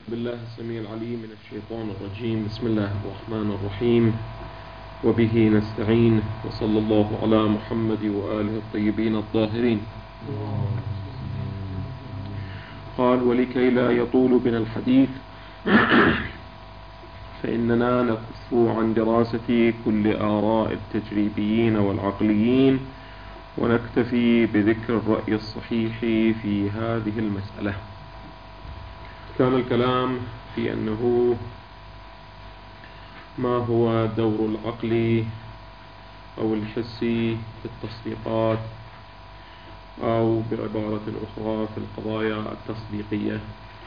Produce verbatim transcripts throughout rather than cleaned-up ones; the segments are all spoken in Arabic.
بالله السميع العليم من الشيطان الرجيم. بسم الله الرحمن الرحيم، وبه نستعين، وصلى الله على محمد وآله الطيبين الطاهرين. قال: ولكي لا يطول بنا الحديث فإننا نكف عن دراسة كل آراء التجريبيين والعقليين، ونكتفي بذكر الرأي الصحيح في هذه المسألة. كان الكلام في أنه ما هو دور العقل أو الحسي في التصديقات، أو بعبارة أخرى في القضايا التصديقية.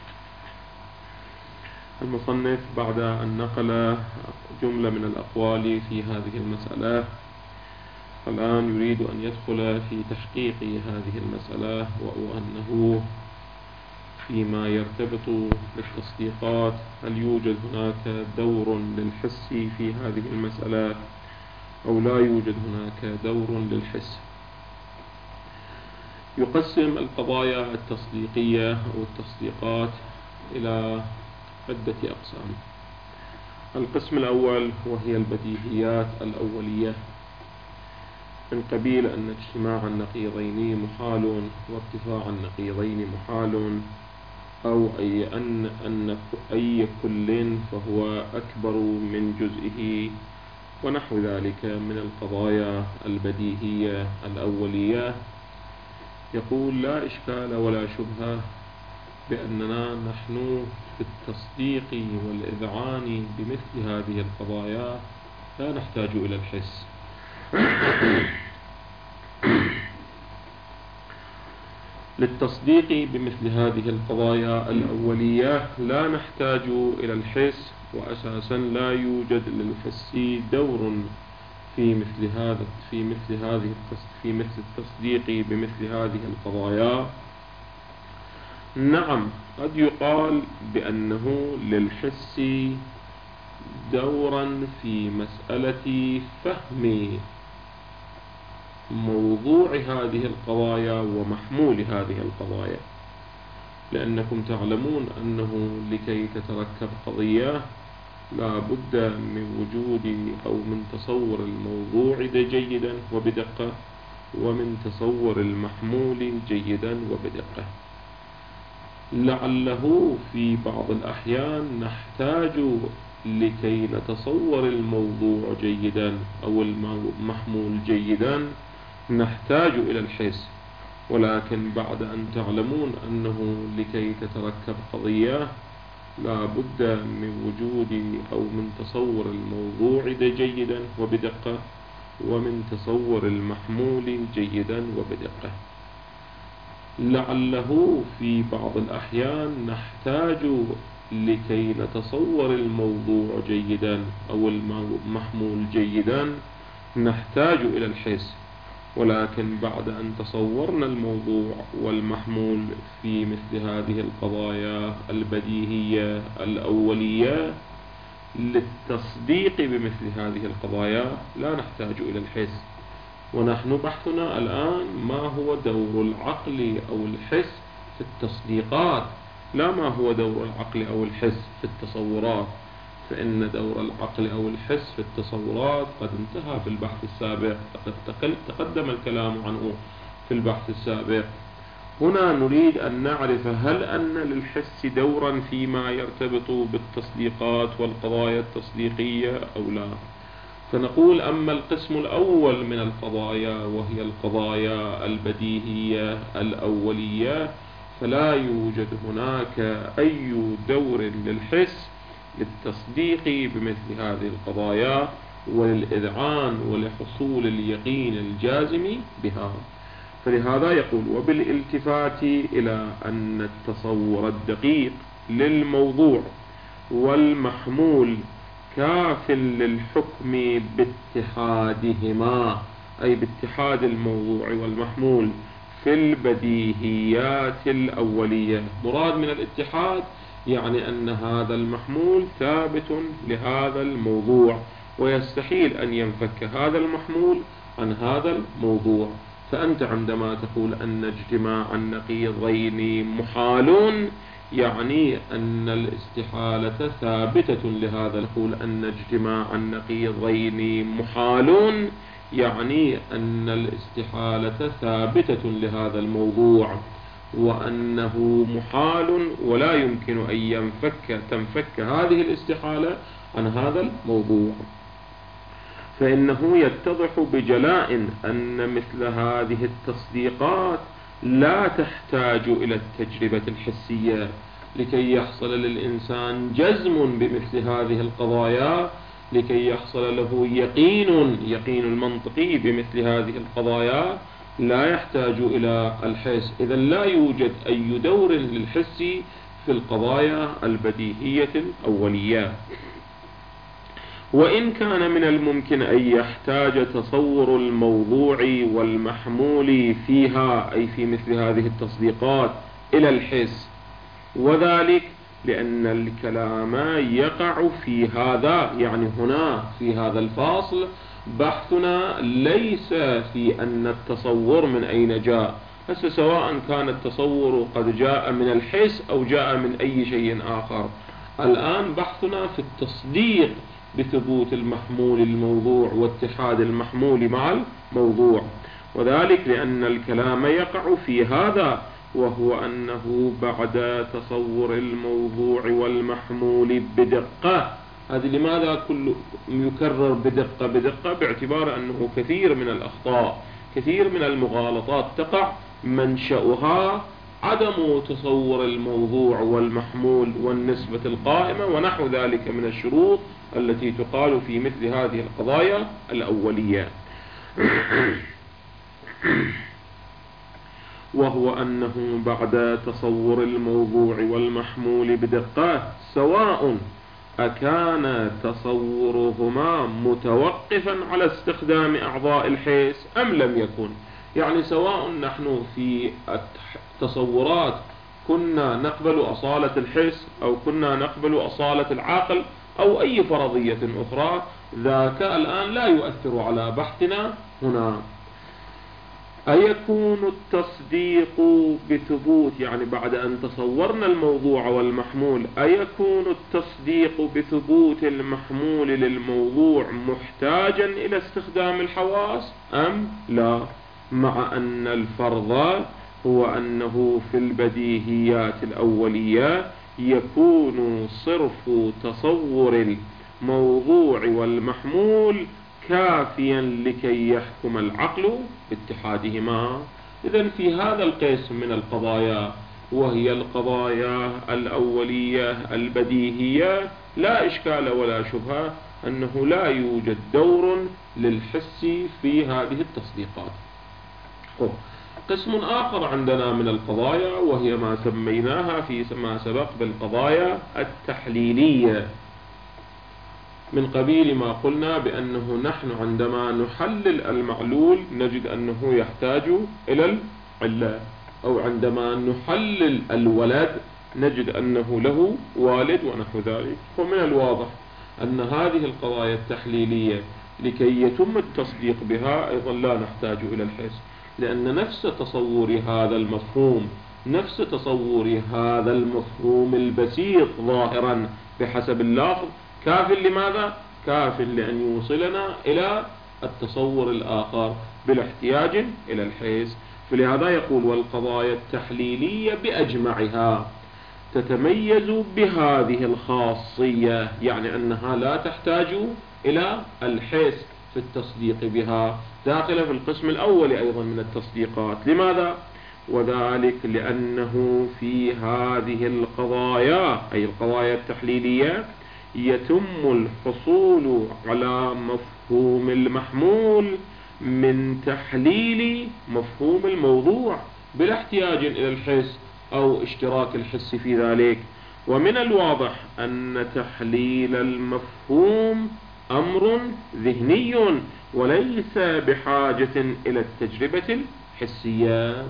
المصنف بعد أن نقل جملة من الأقوال في هذه المسألة، الآن يريد أن يدخل في تحقيق هذه المسألة، وأنه فيما يرتبط بالتصديقات هل يوجد هناك دور للحس في هذه المسألة أو لا يوجد هناك دور للحس. يقسم القضايا التصديقية أو التصديقات إلى عدة أقسام. القسم الأول وهي البديهيات الأولية، من قبيل أن اجتماع النقيضين محال وارتفاع النقيضين محال، أو أي أن, أن أي كل فهو أكبر من جزئه، ونحو ذلك من القضايا البديهية الأولية. يقول: لا إشكال ولا شبهة بأننا نحن في التصديق والإذعان بمثل هذه القضايا لا نحتاج إلى الحس. للتصديق بمثل هذه القضايا الأولية لا نحتاج إلى الحس، وأساسا لا يوجد للحس دور في مثل هذا في مثل هذه في مثل التصديق بمثل هذه القضايا. نعم، قد يقال بأنه للحس دورا في مسألة فهم موضوع هذه القضايا ومحمول هذه القضايا، لأنكم تعلمون أنه لكي تتركب قضية لا بد من وجود أو من تصور الموضوع جيدا وبدقة، ومن تصور المحمول جيدا وبدقة. لعله في بعض الأحيان نحتاج لكي نتصور الموضوع جيدا أو المحمول جيدا نحتاج إلى الحس، ولكن بعد أن تعلمون أنه لكي تتركب قضية لا بد من وجود أو من تصور الموضوع جيدا وبدقة، ومن تصور المحمول جيدا وبدقة. لعله في بعض الأحيان نحتاج لكي نتصور الموضوع جيدا أو المحمول جيدا نحتاج إلى الحس، ولكن بعد أن تصورنا الموضوع والمحمول في مثل هذه القضايا البديهية الأولية للتصديق بمثل هذه القضايا لا نحتاج إلى الحس. ونحن بحثنا الآن ما هو دور العقل أو الحس في التصديقات، لا ما هو دور العقل أو الحس في التصورات، فإن دور العقل أو الحس في التصورات قد انتهى في البحث السابق، قد تقدم الكلام عنه في البحث السابق. هنا نريد أن نعرف هل أن للحس دورا فيما يرتبط بالتصديقات والقضايا التصديقية أو لا. فنقول: أما القسم الأول من القضايا وهي القضايا البديهية الأولية فلا يوجد هناك أي دور للحس للتصديق بمثل هذه القضايا وللإذعان ولحصول اليقين الجازم بها. فلهذا يقول: وبالالتفات إلى أن التصور الدقيق للموضوع والمحمول كاف للحكم باتحادهما، أي باتحاد الموضوع والمحمول في البديهيات الأولية. مراد من الاتحاد يعني أن هذا المحمول ثابت لهذا الموضوع، ويستحيل أن ينفك هذا المحمول عن هذا الموضوع. فأنت عندما تقول أن اجتماع النقيضين محال، يعني أن الاستحالة ثابتة لهذا. نقول أن اجتماع النقيضين محال، يعني أن الاستحالة ثابتة لهذا الموضوع، وأنه محال ولا يمكن أن ينفك تنفك هذه الاستحالة عن هذا الموضوع. فإنه يتضح بجلاء أن مثل هذه التصديقات لا تحتاج إلى التجربة الحسية لكي يحصل للإنسان جزم بمثل هذه القضايا، لكي يحصل له يقين يقين المنطقي بمثل هذه القضايا لا يحتاج إلى الحس. إذن لا يوجد أي دور للحس في القضايا البديهية الأولية. وإن كان من الممكن أن يحتاج تصور الموضوع والمحمول فيها، أي في مثل هذه التصديقات، إلى الحس، وذلك لأن الكلام يقع في هذا، يعني هنا في هذا الفاصل بحثنا ليس في أن التصور من أين جاء. هسه سواء كان التصور قد جاء من الحس أو جاء من أي شيء آخر، الآن بحثنا في التصديق بثبوت المحمول الموضوع واتحاد المحمول مع الموضوع، وذلك لأن الكلام يقع في هذا، وهو أنه بعد تصور الموضوع والمحمول بدقة. هذه لماذا كل يكرر بدقة بدقة؟ باعتبار أنه كثير من الأخطاء، كثير من المغالطات تقع منشأها عدم تصور الموضوع والمحمول والنسبة القائمة ونحو ذلك من الشروط التي تقال في مثل هذه القضايا الأولية. وهو أنه بعد تصور الموضوع والمحمول بدقة، سواء أكان تصورهما متوقفا على استخدام أعضاء الحس أم لم يكن، يعني سواء نحن في التصورات كنا نقبل أصالة الحس أو كنا نقبل أصالة العقل أو أي فرضية أخرى، ذاك الآن لا يؤثر على بحثنا هنا. أيكون التصديق بثبوت، يعني بعد أن تصورنا الموضوع والمحمول، أيكون التصديق بثبوت المحمول للموضوع محتاجا إلى استخدام الحواس أم لا؟ مع أن الفرض هو أنه في البديهيات الأولية يكون صرف تصور الموضوع والمحمول كافيا لكي يحكم العقل باتحادهما. إذن في هذا القسم من القضايا، وهي القضايا الأولية البديهية، لا إشكال ولا شبهة أنه لا يوجد دور للحس في هذه التصديقات. قسم آخر عندنا من القضايا وهي ما سميناها في ما سبق بالقضايا التحليلية، من قبيل ما قلنا بأنه نحن عندما نحلل المعلول نجد أنه يحتاج إلى العلة، أو عندما نحلل الولد نجد أنه له والد ونحو ذلك. ومن الواضح أن هذه القضايا التحليلية لكي يتم التصديق بها أيضا لا نحتاج إلى الحس، لأن نفس تصور هذا المفهوم نفس تصور هذا المفهوم البسيط ظاهرا بحسب اللفظ كاف لماذا؟ كاف لأن يوصلنا إلى التصور الآخر بلا احتياج إلى الحس. فلهذا يقول والقضايا التحليلية بأجمعها تتميز بهذه الخاصية، يعني أنها لا تحتاج إلى الحس في التصديق بها، داخلة في القسم الأول أيضا من التصديقات. لماذا؟ وذلك لأنه في هذه القضايا أي القضايا التحليلية يتم الحصول على مفهوم المحمول من تحليل مفهوم الموضوع بلا احتياج إلى الحس أو اشتراك الحس في ذلك. ومن الواضح أن تحليل المفهوم أمر ذهني وليس بحاجة إلى التجربة الحسية.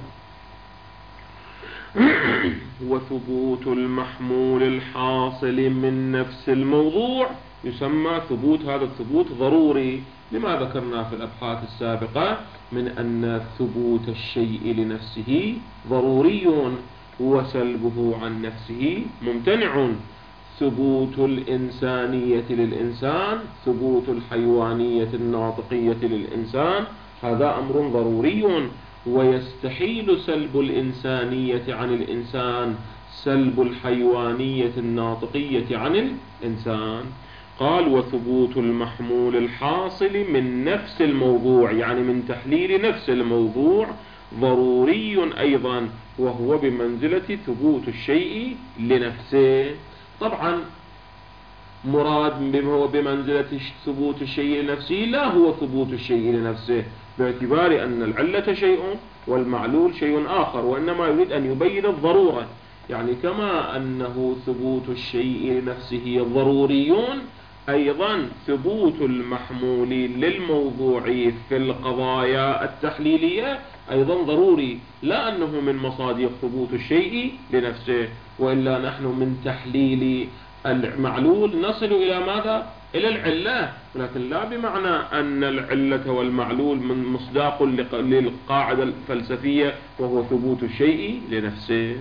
وثبوت المحمول الحاصل من نفس الموضوع يسمى ثبوت، هذا الثبوت ضروري لما ذكرنا في الأبحاث السابقة من أن ثبوت الشيء لنفسه ضروري، وسلبه عن نفسه ممتنع. ثبوت الإنسانية للإنسان، ثبوت الحيوانية الناطقية للإنسان، هذا أمر ضروري، ويستحيل سلب الإنسانية عن الإنسان سلب الحيوانية الناطقية عن الإنسان. قال وثبوت المحمول الحاصل من نفس الموضوع، يعني من تحليل نفس الموضوع، ضروري أيضا، وهو بمنزلة ثبوت الشيء لنفسه. طبعا مراد بما هو بمنزلة ثبوت الشيء لنفسه لا هو ثبوت الشيء لنفسه باعتبار أن العلة شيء والمعلول شيء آخر، وإنما يريد أن يبين الضرورة. يعني كما أنه ثبوت الشيء لنفسه ضروريون، أيضا ثبوت المحمول للموضوع في القضايا التحليلية أيضا ضروري، لا أنه من مصادر ثبوت الشيء لنفسه، وإلا نحن من تحليل المعلول نصل إلى ماذا؟ إلى العلة، ولكن لا بمعنى أن العلة والمعلول من مصداق للقاعدة الفلسفية وهو ثبوت الشيء لنفسه.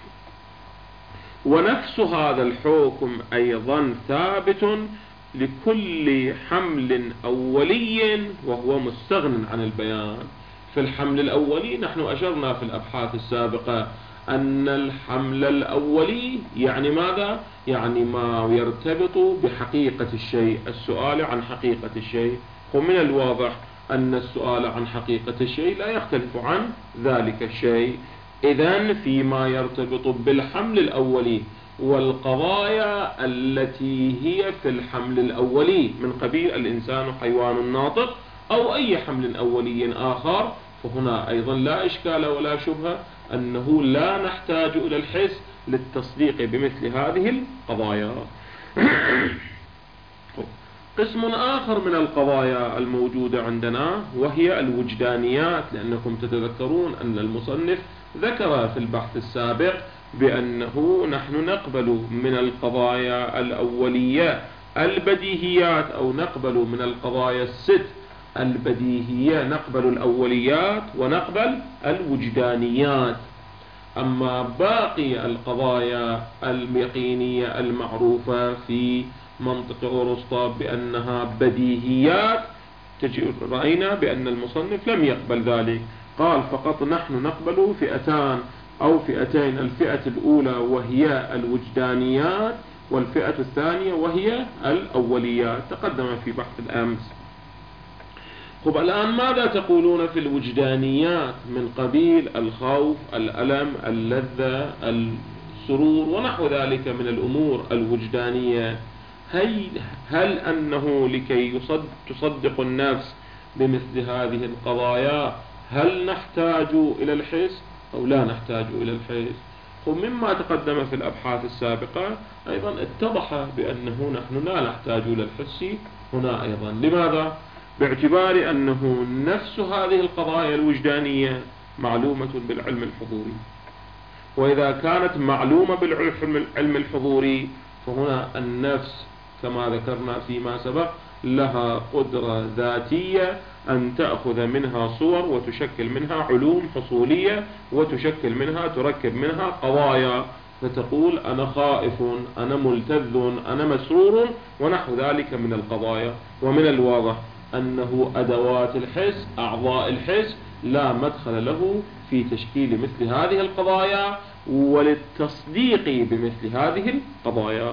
ونفس هذا الحكم أيضا ثابت لكل حمل أولي وهو مستغن عن البيان. في الحمل الأولي نحن أشرنا في الأبحاث السابقة أن الحمل الأولي يعني ماذا؟ يعني ما يرتبط بحقيقة الشيء، السؤال عن حقيقة الشيء. ومن الواضح أن السؤال عن حقيقة الشيء لا يختلف عن ذلك الشيء. إذن فيما يرتبط بالحمل الأولي والقضايا التي هي في الحمل الأولي من قبيل الإنسان حيوان ناطق أو أي حمل أولي آخر، فهنا أيضا لا إشكال ولا شبهة أنه لا نحتاج إلى الحس للتصديق بمثل هذه القضايا. قسم آخر من القضايا الموجودة عندنا وهي الوجدانيات، لأنكم تتذكرون أن المصنف ذكر في البحث السابق بأنه نحن نقبل من القضايا الأولية البديهيات، أو نقبل من القضايا الست البديهية، نقبل الأوليات ونقبل الوجدانيات. أما باقي القضايا اليقينية المعروفة في منطق أرسطو بأنها بديهيات، رأينا بأن المصنف لم يقبل ذلك، قال فقط نحن نقبل فئتان أو فئتين، الفئة الأولى وهي الوجدانيات، والفئة الثانية وهي الأوليات، تقدم في بحث الأمس. طب الآن ماذا تقولون في الوجدانيات من قبيل الخوف، الألم، اللذة، السرور ونحو ذلك من الأمور الوجدانية؟ هل, هل أنه لكي يصد تصدق النفس بمثل هذه القضايا هل نحتاج إلى الحس أو لا نحتاج إلى الحس؟ ومما تقدم في الأبحاث السابقة أيضا اتضح بأنه نحن لا نحتاج إلى الحس هنا أيضا. لماذا؟ باعتبار أنه نفس هذه القضايا الوجدانية معلومة بالعلم الحضوري، وإذا كانت معلومة بالعلم الحضوري فهنا النفس كما ذكرنا فيما سبق لها قدرة ذاتية أن تأخذ منها صور وتشكل منها علوم حصولية وتشكل منها تركب منها قضايا، فتقول أنا خائف، أنا ملتذ، أنا مسرور ونحو ذلك من القضايا. ومن الواضح أنه أدوات الحس، أعضاء الحس لا مدخل له في تشكيل مثل هذه القضايا وللتصديق بمثل هذه القضايا.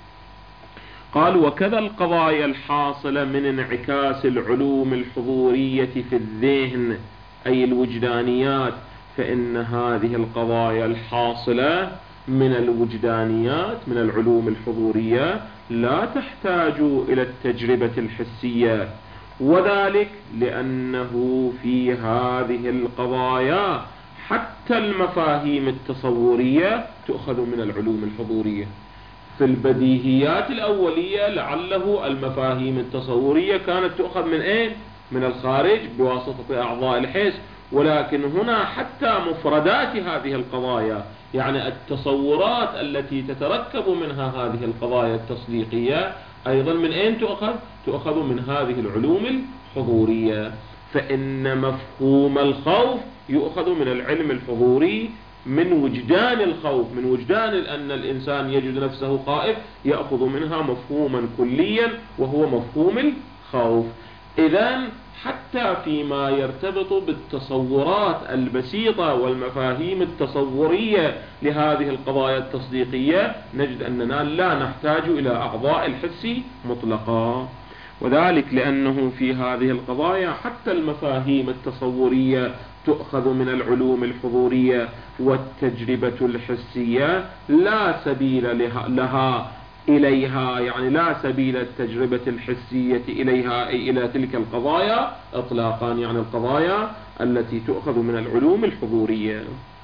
قال وكذا القضايا الحاصلة من انعكاس العلوم الحضورية في الذهن أي الوجدانيات، فإن هذه القضايا الحاصلة من الوجدانيات من العلوم الحضورية لا تحتاج إلى التجربة الحسية، وذلك لأنه في هذه القضايا حتى المفاهيم التصورية تؤخذ من العلوم الحضورية. في البديهيات الأولية لعله المفاهيم التصورية كانت تؤخذ من أين؟ من الخارج بواسطة أعضاء الحس، ولكن هنا حتى مفردات هذه القضايا، يعني التصورات التي تتركب منها هذه القضايا التصديقية أيضا من أين تؤخذ؟ تؤخذ من هذه العلوم الحضورية. فإن مفهوم الخوف يؤخذ من العلم الحضوري من وجدان الخوف، من وجدان أن الإنسان يجد نفسه خائف، يأخذ منها مفهوما كليا وهو مفهوم الخوف. إذن حتى فيما يرتبط بالتصورات البسيطة والمفاهيم التصورية لهذه القضايا التصديقية نجد أننا لا نحتاج إلى أعضاء الحس مطلقا، وذلك لأنه في هذه القضايا حتى المفاهيم التصورية تؤخذ من العلوم الحضورية، والتجربة الحسية لا سبيل لها إليها، يعني لا سبيل التجربة الحسية إليها أي إلى تلك القضايا إطلاقا، يعني القضايا التي تؤخذ من العلوم الحضورية.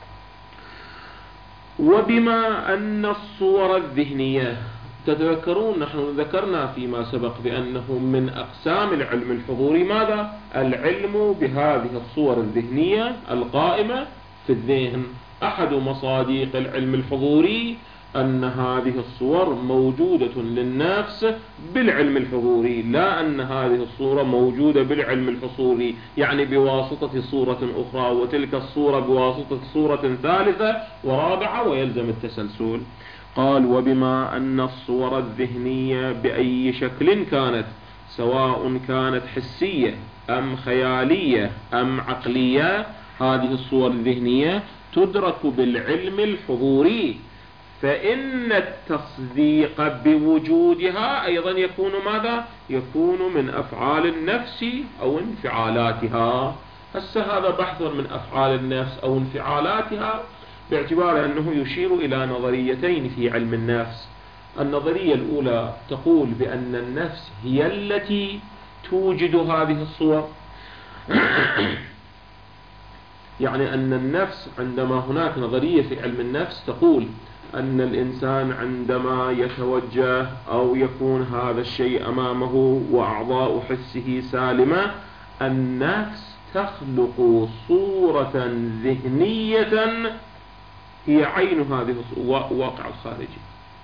وبما أن الصور الذهنية، تتذكرون نحن ذكرنا فيما سبق بأنه من أقسام العلم الحضوري ماذا؟ العلم بهذه الصور الذهنية القائمة في الذهن. أحد مصادق العلم الحضوري أن هذه الصور موجودة للنفس بالعلم الحضوري، لا أن هذه الصورة موجودة بالعلم الحصولي، يعني بواسطة صورة أخرى وتلك الصورة بواسطة صورة ثالثة ورابعة ويلزم التسلسل. قال: وبما أن الصور الذهنية بأي شكل كانت، سواء كانت حسية أم خيالية أم عقلية، هذه الصور الذهنية تدرك بالعلم الحضوري، فإن التصديق بوجودها أيضا يكون ماذا؟ يكون من أفعال النفس أو انفعالاتها. هسه هذا بحث من أفعال النفس أو انفعالاتها، باعتبار أنه يشير إلى نظريتين في علم النفس. النظرية الأولى تقول بأن النفس هي التي توجد هذه الصور، يعني أن النفس، عندما هناك نظرية في علم النفس تقول أن الإنسان عندما يتوجه أو يكون هذا الشيء أمامه وأعضاء حسه سالمة، النفس تخلق صورة ذهنية هي عين هذه الواقع الخارجي،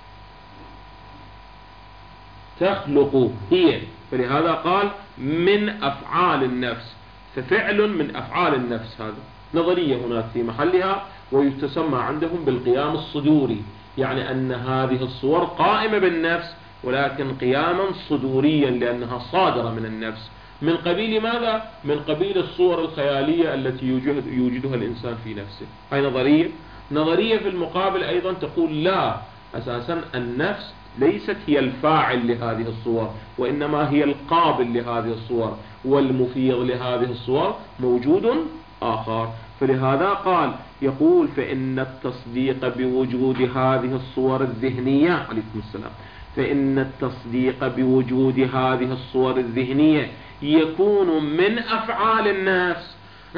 تخلق هي، فلهذا قال من أفعال النفس، ففعل من أفعال النفس. هذا نظرية هناك في محلها، ويتسمى عندهم بالقيام الصدوري، يعني أن هذه الصور قائمة بالنفس ولكن قياما صدوريا لأنها صادرة من النفس. من قبيل ماذا؟ من قبيل الصور الخيالية التي يوجد يوجدها الإنسان في نفسه. هاي نظرية. نظرية في المقابل أيضا تقول لا، أساسا النفس ليست هي الفاعل لهذه الصور، وإنما هي القابل لهذه الصور، والمفيض لهذه الصور موجود آخر. فلهذا قال يقول فإن التصديق بوجود هذه الصور الذهنية، عليكم السلام، فإن التصديق بوجود هذه الصور الذهنية يكون من أفعال النفس.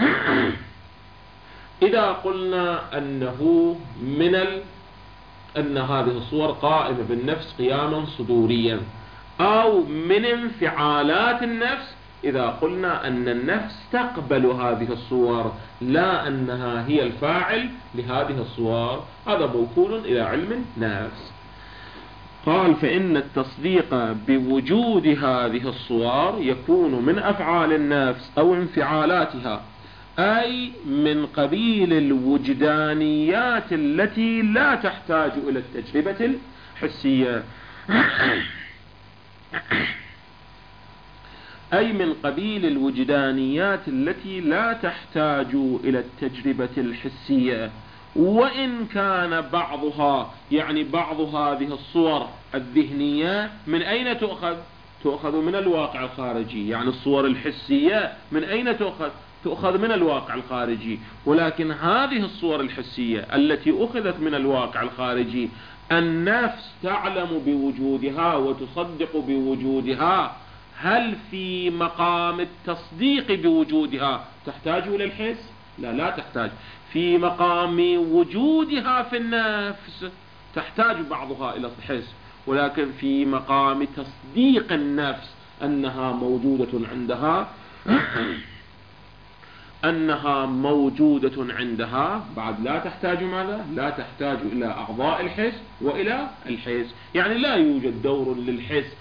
إذا قلنا أنه من ال... أن هذه الصور قائمة بالنفس قياما صدوريا، أو من انفعالات النفس إذا قلنا أن النفس تقبل هذه الصور لا أنها هي الفاعل لهذه الصور، هذا موكول إلى علم النفس. قال فإن التصديق بوجود هذه الصور يكون من أفعال النفس أو انفعالاتها، أي من قبيل الوجدانيات التي لا تحتاج إلى التجربة الحسية، أي من قبيل الوجدانيات التي لا تحتاج إلى التجربة الحسية. وإن كان بعضها، يعني بعض هذه الصور الذهنية من أين تؤخذ؟ تؤخذ من الواقع الخارجي، يعني الصور الحسية من أين تؤخذ؟ تؤخذ من الواقع الخارجي. ولكن هذه الصور الحسية التي أخذت من الواقع الخارجي النفس تعلم بوجودها وتصدق بوجودها، هل في مقام التصديق بوجودها تحتاج إلى الحس؟ لا، لا تحتاج. في مقام وجودها في النفس تحتاج بعضها إلى الحس، ولكن في مقام تصديق النفس أنها موجودة عندها أنها موجودة عندها بعد لا تحتاج ماذا؟ لا تحتاج إلى أعضاء الحس وإلى الحس، يعني لا يوجد دور للحس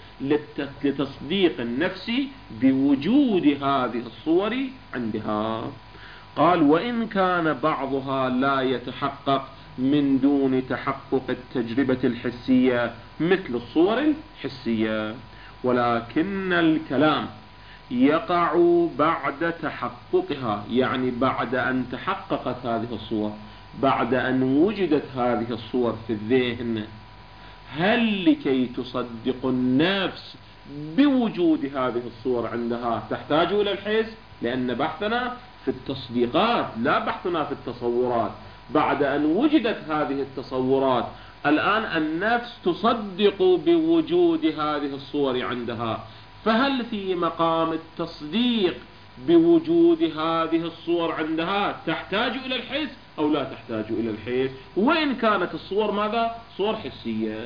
لتصديق النفس بوجود هذه الصور عندها. قال وإن كان بعضها لا يتحقق من دون تحقق التجربة الحسية مثل الصور الحسية، ولكن الكلام يقع بعد تحققها، يعني بعد أن تحققت هذه الصور، بعد أن وجدت هذه الصور في الذهن. هل لكي تصدق النفس بوجود هذه الصور عندها تحتاج إلى الحس؟ لأن بحثنا في التصديقات لا بحثنا في التصورات. بعد أن وجدت هذه التصورات الآن النفس تصدق بوجود هذه الصور عندها، فهل في مقام التصديق بوجود هذه الصور عندها تحتاج إلى الحس أو لا تحتاج إلى الحس؟ وإن كانت الصور ماذا؟ صور حسية.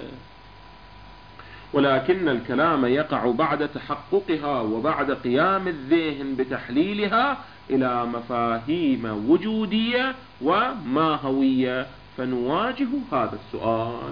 ولكن الكلام يقع بعد تحققها وبعد قيام الذهن بتحليلها إلى مفاهيم وجودية وماهوية، فنواجه هذا السؤال.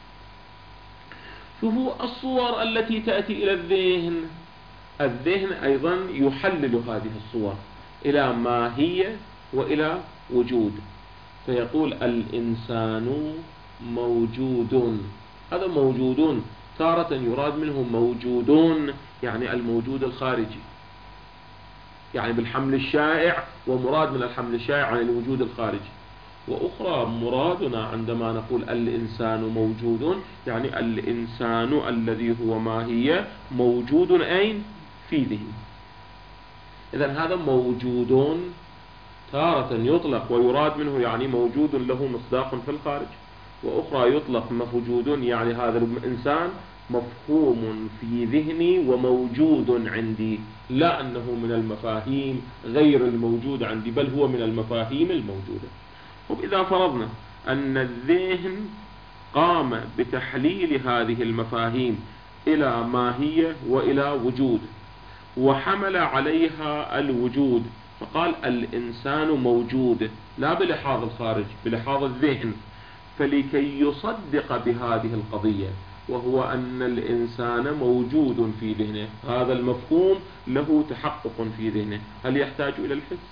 شوفوا الصور التي تأتي إلى الذهن، الذهن أيضا يحلل هذه الصور إلى ماهية وإلى وجود، فيقول الإنسان موجود. هذا موجودون تارة يراد منه موجودون، يعني الموجود الخارجي، يعني بالحمل الشائع، ومراد من الحمل الشائع عن الوجود الخارجي. وأخرى مرادنا عندما نقول الإنسان موجود، يعني الإنسان الذي هو ماهية موجود أين؟ في ذهن. إذن هذا موجودون تارة يطلق ويراد منه يعني موجود له مصداق في الخارج، وأخرى يطلق موجود يعني هذا الإنسان مفهوم في ذهني وموجود عندي، لا أنه من المفاهيم غير الموجود عندي، بل هو من المفاهيم الموجودة. وإذا فرضنا أن الذهن قام بتحليل هذه المفاهيم إلى ماهية وإلى وجود، وحمل عليها الوجود، فقال الإنسان موجود لا بلحاظ الخارج، بلحاظ الذهن، فلكي يصدق بهذه القضية وهو أن الإنسان موجود في ذهنه، هذا المفهوم له تحقق في ذهنه، هل يحتاج إلى الحس؟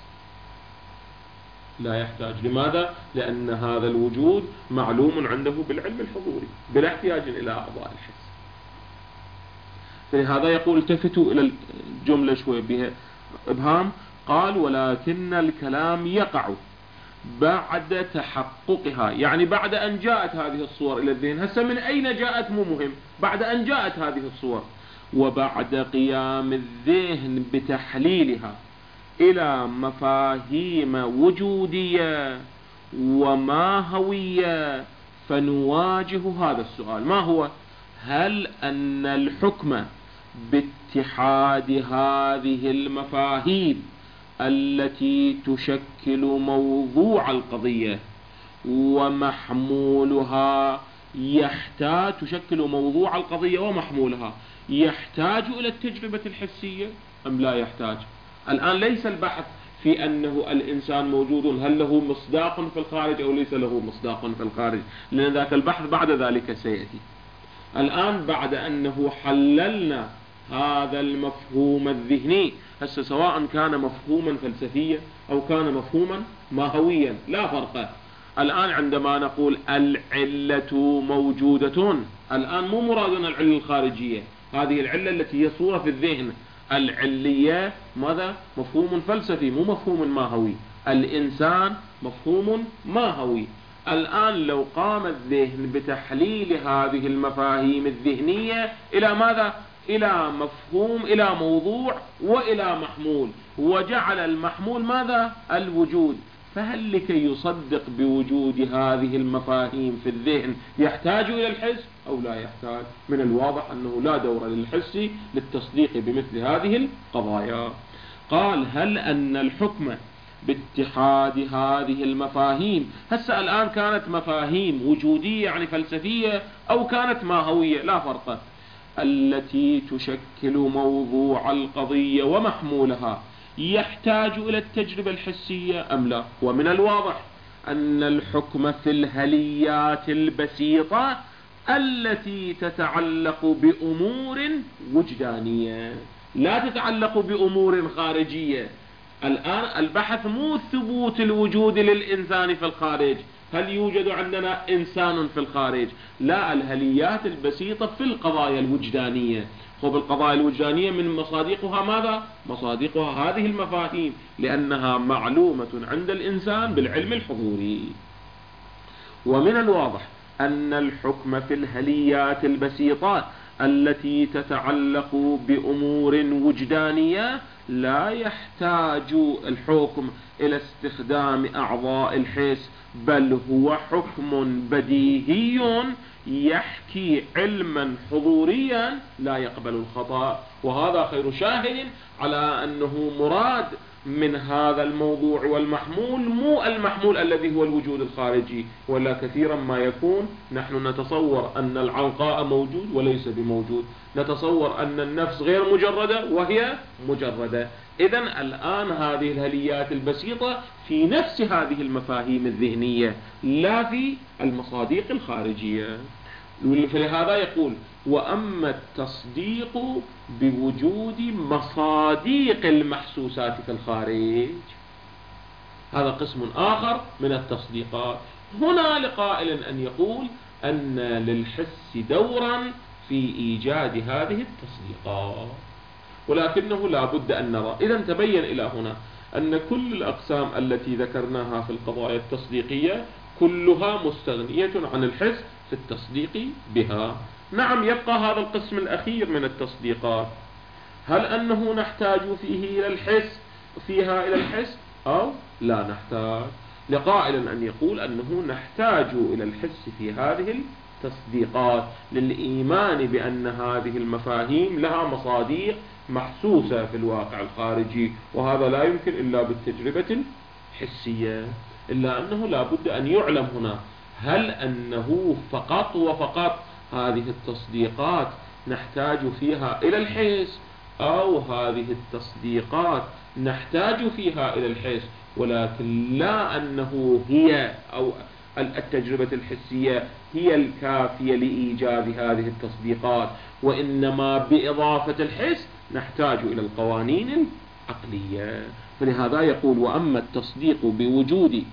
لا يحتاج. لماذا؟ لأن هذا الوجود معلوم عنده بالعلم الحضوري بلا احتياج إلى أعضاء الحس. فلهذا يقول التفتوا إلى الجملة شوي بها إبهام، قال ولكن الكلام يقع بعد تحققها، يعني بعد أن جاءت هذه الصور إلى الذهن. هسه من أين جاءت مو مهم، بعد أن جاءت هذه الصور، وبعد قيام الذهن بتحليلها إلى مفاهيم وجودية وماهوية، فنواجه هذا السؤال. ما هو؟ هل أن الحكم باتحاد هذه المفاهيم التي تشكل موضوع القضية ومحمولها يحتاج تشكل موضوع القضية ومحمولها يحتاج إلى التجربة الحسية أم لا يحتاج؟ الآن ليس البحث في أنه الإنسان موجود هل له مصداق في الخارج أو ليس له مصداق في الخارج، لأن ذاك البحث بعد ذلك سيأتي. الآن بعد أنه حللنا هذا المفهوم الذهني، هسه سواء كان مفهوما فلسفيا أو كان مفهوما ماهويا لا فرق. الآن عندما نقول العلة موجودة، الآن مو مرادنا العلة الخارجية، هذه العلة التي هي صورة في الذهن. العلية ماذا؟ مفهوم فلسفي مو مفهوم ماهوي. الإنسان مفهوم ماهوي. الآن لو قام الذهن بتحليل هذه المفاهيم الذهنية إلى ماذا؟ إلى مفهوم، إلى موضوع وإلى محمول، وجعل المحمول ماذا؟ الوجود، فهل لكي يصدق بوجود هذه المفاهيم في الذهن يحتاج إلى الحس أو لا يحتاج؟ من الواضح أنه لا دور للحس للتصديق بمثل هذه القضايا. قال هل أن الحكم باتحاد هذه المفاهيم، هسه الآن كانت مفاهيم وجودية يعني فلسفية أو كانت ماهوية لا فرق، التي تشكل موضوع القضية ومحمولها يحتاج إلى التجربة الحسية أم لا؟ ومن الواضح أن الحكم في الهليات البسيطة التي تتعلق بأمور وجدانية لا تتعلق بأمور خارجية، الآن البحث مو ثبوت الوجود للإنسان في الخارج، هل يوجد عندنا إنسان في الخارج؟ لا، الهليات البسيطة في القضايا الوجدانية. خب القضايا الوجدانية من مصادقها ماذا؟ مصادقها هذه المفاهيم، لأنها معلومة عند الإنسان بالعلم الحضوري. ومن الواضح أن الحكم في الهليات البسيطة التي تتعلق بأمور وجدانية لا يحتاج الحكم إلى استخدام أعضاء الحس، بل هو حكم بديهي يحكي علما حضوريا لا يقبل الخطأ. وهذا خير شاهد على أنه مراد من هذا الموضوع والمحمول مو المحمول الذي هو الوجود الخارجي، ولا كثيرا ما يكون نحن نتصور أن العنقاء موجود وليس بموجود، نتصور أن النفس غير مجردة وهي مجردة. إذن الآن هذه الهليات البسيطة في نفس هذه المفاهيم الذهنية لا في المصادق الخارجية. فلهذا يقول: وأما التصديق بوجود مصادق المحسوسات في الخارج، هذا قسم آخر من التصديقات. هنا لقائل أن يقول أن للحس دورا في إيجاد هذه التصديقات، ولكنه لا بد أن نرى. إذن تبين إلى هنا أن كل الأقسام التي ذكرناها في القضايا التصديقية كلها مستغنية عن الحس في التصديق بها. نعم، يبقى هذا القسم الأخير من التصديقات، هل أنه نحتاج فيه إلى الحس فيها إلى الحس أو لا نحتاج؟ لقائل أن يقول أنه نحتاج إلى الحس في هذه التصديقات للإيمان بأن هذه المفاهيم لها مصادق محسوسة في الواقع الخارجي، وهذا لا يمكن إلا بالتجربة الحسية. إلا أنه لا بد أن يعلم هنا هل أنه فقط وفقط هذه التصديقات نحتاج فيها إلى الحس، أو هذه التصديقات نحتاج فيها إلى الحس ولكن لا أنه هي أو التجربة الحسية هي الكافية لإيجاد هذه التصديقات، وإنما بإضافة الحس نحتاج إلى القوانين العقلية. فلهذا يقول: وأما التصديق بوجود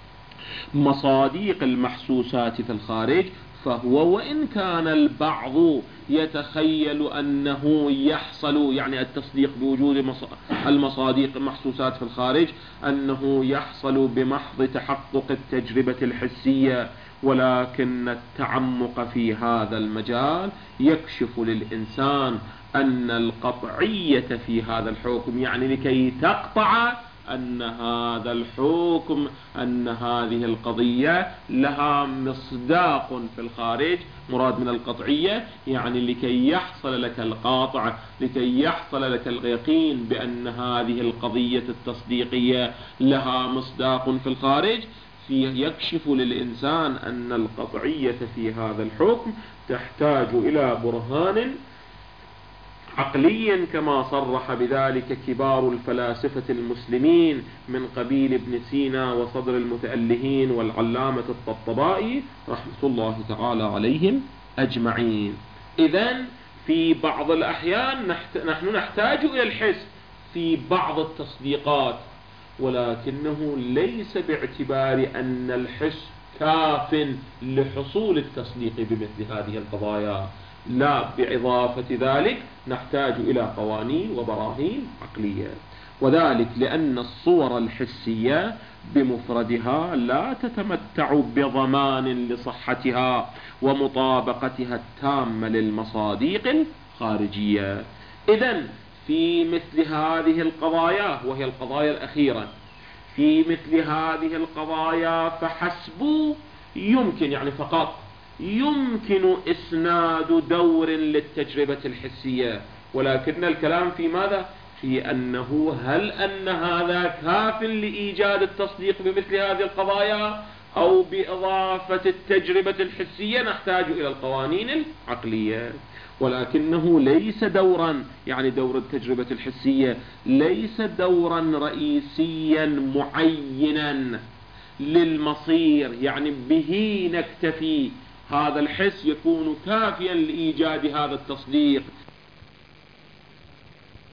مصادق المحسوسات في الخارج فهو وإن كان البعض يتخيل أنه يحصل، يعني التصديق بوجود المصادق المحسوسات في الخارج أنه يحصل بمحض تحقق التجربة الحسية، ولكن التعمق في هذا المجال يكشف للإنسان أن القطعية في هذا الحكم، يعني لكي تقطع أن هذا الحكم أن هذه القضية لها مصداق في الخارج، مراد من القطعية يعني لكي يحصل لك القاطع، لكي يحصل لك اليقين بأن هذه القضية التصديقية لها مصداق في الخارج، فيه يكشف للإنسان أن القطعية في هذا الحكم تحتاج إلى برهان عقليا، كما صرح بذلك كبار الفلاسفة المسلمين من قبيل ابن سينا وصدر المتألهين والعلامة الطبطبائي رحمة الله تعالى عليهم أجمعين. إذن في بعض الأحيان نحت... نحن نحتاج إلى الحس في بعض التصديقات، ولكنه ليس باعتبار أن الحس كاف لحصول التصديق بمثل هذه القضايا، لا، بإضافة ذلك نحتاج إلى قوانين وبراهين عقلية. وذلك لأن الصور الحسية بمفردها لا تتمتع بضمان لصحتها ومطابقتها التامة للمصادق الخارجية. إذن في مثل هذه القضايا، وهي القضايا الأخيرة، في مثل هذه القضايا فحسب يمكن، يعني فقط يمكن إسناد دور للتجربة الحسية، ولكن الكلام في ماذا؟ في أنه هل أن هذا كاف لإيجاد التصديق بمثل هذه القضايا، أو بإضافة التجربة الحسية نحتاج إلى القوانين العقلية. ولكنه ليس دورا، يعني دور التجربة الحسية ليس دورا رئيسيا معينا للمصير، يعني به نكتفي، هذا الحس يكون كافيا لإيجاد هذا التصديق.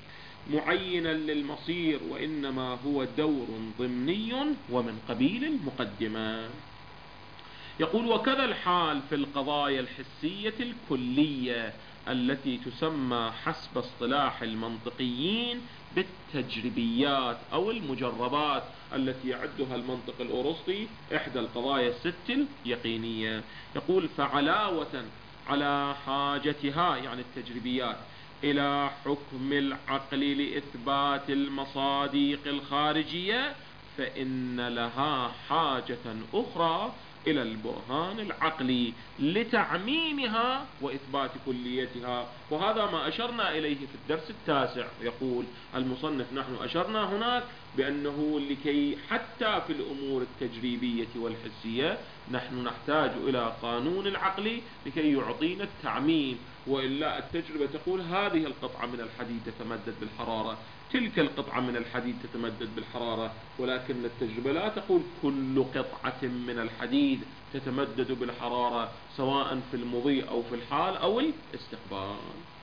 معينا للمصير، وإنما هو دور ضمني ومن قبيل المقدمة. يقول: وكذا الحال في القضايا الحسية الكلية التي تسمى حسب اصطلاح المنطقيين بالتجريبيات أو المجربات، التي يعدها المنطق الأرسطي إحدى القضايا الست اليقينية. يقول: فعلاوة على حاجتها، يعني التجريبيات، إلى حكم العقل لإثبات المصادق الخارجية، فإن لها حاجة أخرى إلى البرهان العقلي لتعميمها وإثبات كليتها. وهذا ما أشرنا إليه في الدرس التاسع. يقول المصنف: نحن أشرنا هناك بأنه لكي حتى في الأمور التجريبية والحسية نحن نحتاج إلى قانون العقل لكي يعطينا التعميم، وإلا التجربة تقول هذه القطعة من الحديد تتمدد بالحرارة، تلك القطعة من الحديد تتمدد بالحرارة، ولكن التجربة لا تقول كل قطعة من الحديد تتمدد بالحرارة، سواء في المضي أو في الحال أو الاستقبال.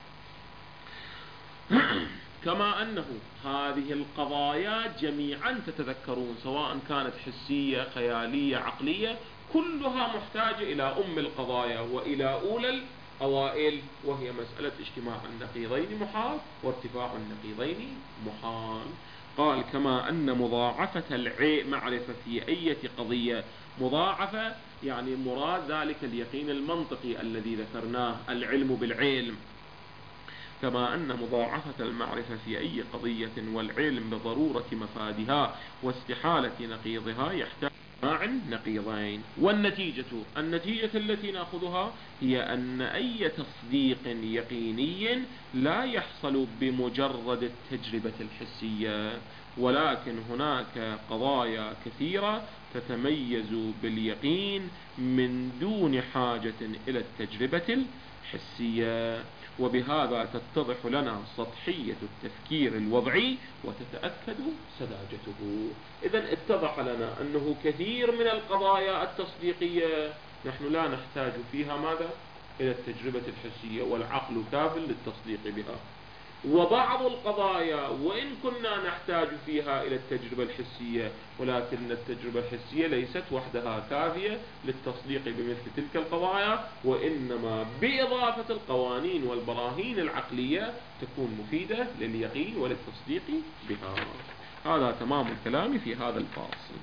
كما أنه هذه القضايا جميعا تتذكرون سواء كانت حسية خيالية عقلية، كلها محتاجة إلى أم القضايا وإلى أولى الأوائل، وهي مسألة اجتماع النقيضين محال وارتفاع النقيضين محال. قال: كما أن مضاعفة المعرفة في أي قضية، مضاعفة يعني مراد ذلك اليقين المنطقي الذي ذكرناه، العلم بالعلم. كما أن مضاعفة المعرفة في أي قضية والعلم بضرورة مفادها واستحالة نقيضها يحتاج مع نقيضين. والنتيجة النتيجة التي نأخذها هي أن أي تصديق يقيني لا يحصل بمجرد التجربة الحسية، ولكن هناك قضايا كثيرة تتميز باليقين من دون حاجة إلى التجربة الحسية، وبهذا تتضح لنا سطحية التفكير الوضعي وتتأكد سذاجته. إذن اتضح لنا أنه كثير من القضايا التصديقية نحن لا نحتاج فيها ماذا؟ إلى التجربة الحسية، والعقل كاف للتصديق بها. وبعض القضايا وإن كنا نحتاج فيها إلى التجربة الحسية، ولكن التجربة الحسية ليست وحدها كافية للتصديق بمثل تلك القضايا، وإنما بإضافة القوانين والبراهين العقلية تكون مفيدة لليقين وللتصديق بها. هذا تمام الكلام في هذا الفاصل.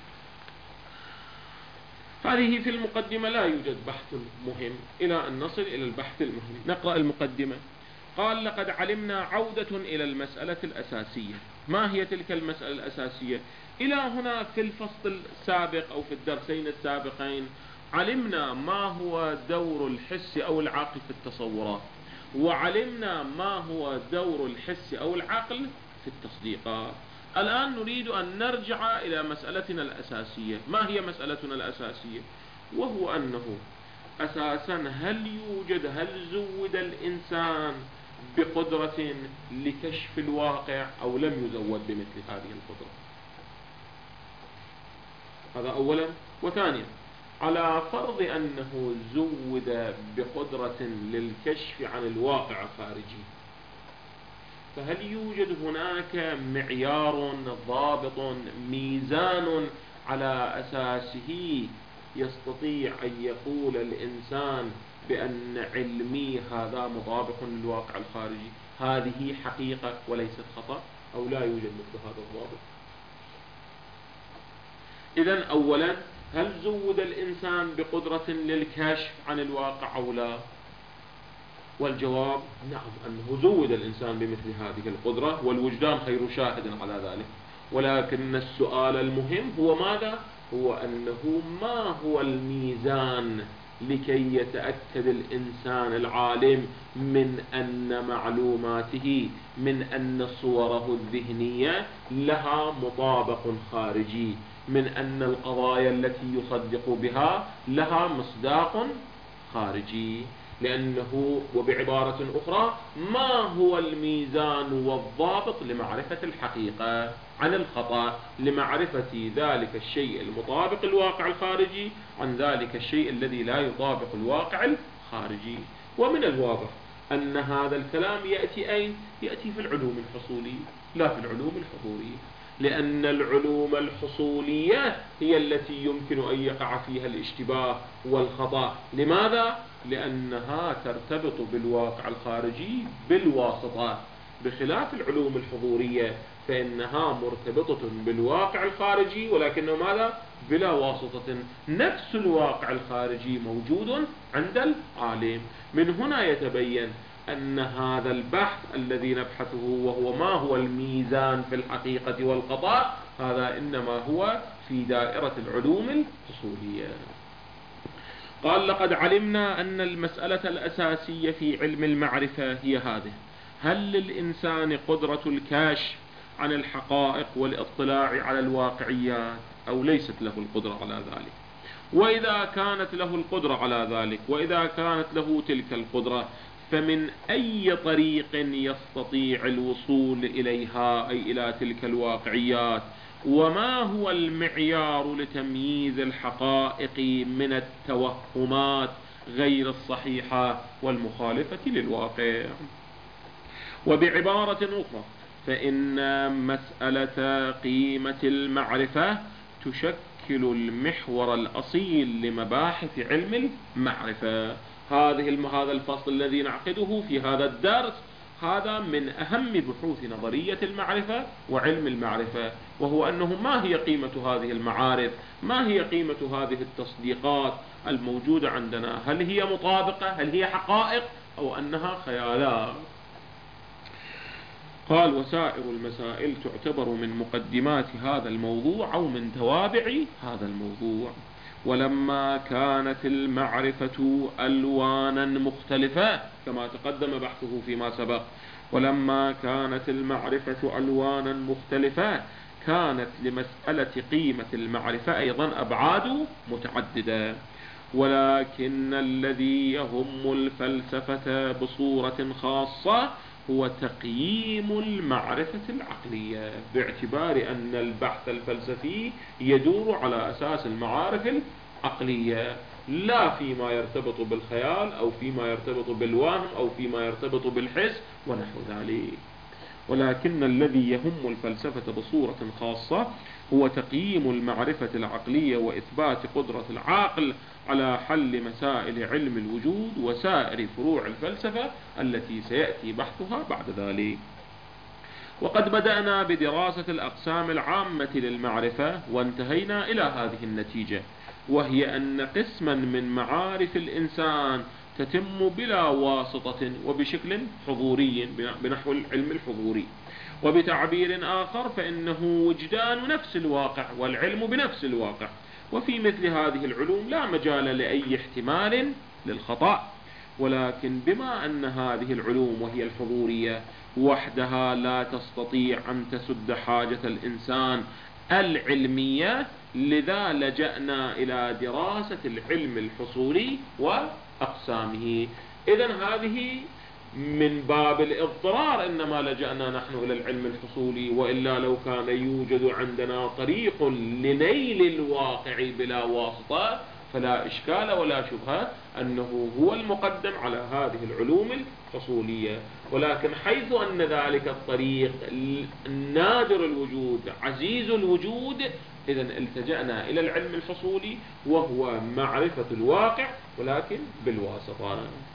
هذه في المقدمة لا يوجد بحث مهم إلى أن نصل إلى البحث المهم. نقرأ المقدمة. قال: لقد علمنا عودة إلى المسألة الأساسية. ما هي تلك المسألة الأساسية؟ إلى هنا في الفصل السابق أو في الدرسين السابقين علمنا ما هو دور الحس أو العقل في التصورات، وعلمنا ما هو دور الحس أو العقل في التصديقات. الآن نريد أن نرجع إلى مسألتنا الأساسية. ما هي مسألتنا الأساسية؟ وهو أنه أساسا هل يوجد هل زود الإنسان بقدرة لكشف الواقع أو لم يزود بمثل هذه القدرة؟ هذا أولا. وثانيا، على فرض أنه زود بقدرة للكشف عن الواقع الخارجي، فهل يوجد هناك معيار ضابط ميزان على أساسه يستطيع أن يقول الإنسان بأن علمي هذا مطابق للواقع الخارجي، هذه حقيقة وليست خطأ، أو لا يوجد مثل هذا الضابط؟ إذن أولا، هل زود الإنسان بقدرة للكشف عن الواقع أو لا؟ والجواب نعم، أنه زود الإنسان بمثل هذه القدرة، والوجدان خير شاهد على ذلك. ولكن السؤال المهم هو ماذا؟ هو أنه ما هو الميزان لكي يتأكد الإنسان العالم من أن معلوماته، من أن صوره الذهنية لها مطابق خارجي، من أن القضايا التي يصدق بها لها مصداق خارجي. لأنه وبعبارة أخرى، ما هو الميزان والضابط لمعرفة الحقيقة عن الخطأ، لمعرفة ذلك الشيء المطابق الواقع الخارجي عن ذلك الشيء الذي لا يطابق الواقع الخارجي؟ ومن الواضح أن هذا الكلام يأتي أين؟ يأتي في العلوم الحصولية لا في العلوم الحضورية، لأن العلوم الحصولية هي التي يمكن أن يقع فيها الاشتباه والخطأ. لماذا؟ لأنها ترتبط بالواقع الخارجي بالواسطة، بخلاف العلوم الحضورية فإنها مرتبطة بالواقع الخارجي ولكنه ماذا؟ بلا واسطة. نفس الواقع الخارجي موجود عند العالم. من هنا يتبين أن هذا البحث الذي نبحثه وهو ما هو الميزان في الحقيقة والخطأ، هذا إنما هو في دائرة العلوم الحصولية. قال: لقد علمنا أن المسألة الأساسية في علم المعرفة هي هذه: هل للإنسان قدرة الكشف عن الحقائق والاطلاع على الواقعيات أو ليست له القدرة على ذلك؟ وإذا كانت له القدرة على ذلك، وإذا كانت له تلك القدرة، فمن أي طريق يستطيع الوصول إليها أي إلى تلك الواقعيات؟ وما هو المعيار لتمييز الحقائق من التوهمات غير الصحيحة والمخالفة للواقع؟ وبعبارة أخرى، فإن مسألة قيمة المعرفة تشكل المحور الأصيل لمباحث علم المعرفة. هذه هذا الفصل الذي نعقده في هذا الدرس هذا من أهم بحوث نظرية المعرفة وعلم المعرفة، وهو أنه ما هي قيمة هذه المعارف، ما هي قيمة هذه التصديقات الموجودة عندنا، هل هي مطابقة، هل هي حقائق، أو أنها خيالات. قال: وسائر المسائل تعتبر من مقدمات هذا الموضوع أو من توابع هذا الموضوع. ولما كانت المعرفة ألوانا مختلفة كما تقدم بحثه فيما سبق، ولما كانت المعرفة ألوانا مختلفة كانت لمسألة قيمة المعرفة أيضا أبعاد متعددة. ولكن الذي يهم الفلسفة بصورة خاصة هو تقييم المعرفة العقلية، باعتبار أن البحث الفلسفي يدور على أساس المعارف العقلية، لا فيما يرتبط بالخيال أو فيما يرتبط بالوهم أو فيما يرتبط بالحس ونحو ذلك. ولكن الذي يهم الفلسفة بصورة خاصة هو تقييم المعرفة العقلية وإثبات قدرة العقل على حل مسائل علم الوجود وسائر فروع الفلسفة التي سيأتي بحثها بعد ذلك. وقد بدأنا بدراسة الأقسام العامة للمعرفة وانتهينا إلى هذه النتيجة، وهي أن قسما من معارف الإنسان تتم بلا واسطة وبشكل حضوري بنحو العلم الحضوري. وبتعبير آخر فإنه وجدان نفس الواقع والعلم بنفس الواقع. وفي مثل هذه العلوم لا مجال لأي احتمال للخطأ. ولكن بما أن هذه العلوم وهي الحضورية وحدها لا تستطيع أن تسد حاجة الإنسان العلمية، لذا لجأنا إلى دراسة العلم الحصولي وأقسامه. إذن هذه من باب الاضطرار إنما لجأنا نحن إلى العلم الحصولي، وإلا لو كان يوجد عندنا طريق لنيل الواقع بلا واسطة فلا إشكال ولا شبهة أنه هو المقدم على هذه العلوم الحصولية. ولكن حيث أن ذلك الطريق نادر الوجود عزيز الوجود، إذن التجأنا إلى العلم الحصولي وهو معرفة الواقع ولكن بالواسطة.